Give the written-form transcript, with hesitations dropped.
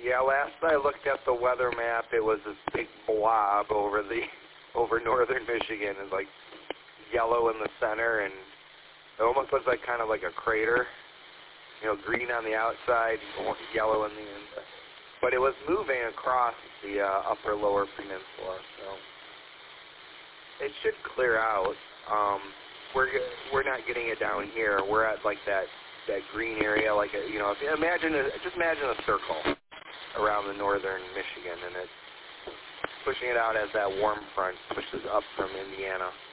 Yeah, last I looked at the weather map, it was this big blob over northern Michigan, and like yellow in the center, and it almost looks like kind of like a crater. You know, green on the outside, yellow in the inside. But it was moving across the upper lower peninsula, so it should clear out. We're not getting it down here. We're at like that green area, like a, you know, if you just imagine a circle around the northern Michigan, and it's pushing it out as that warm front pushes up from Indiana.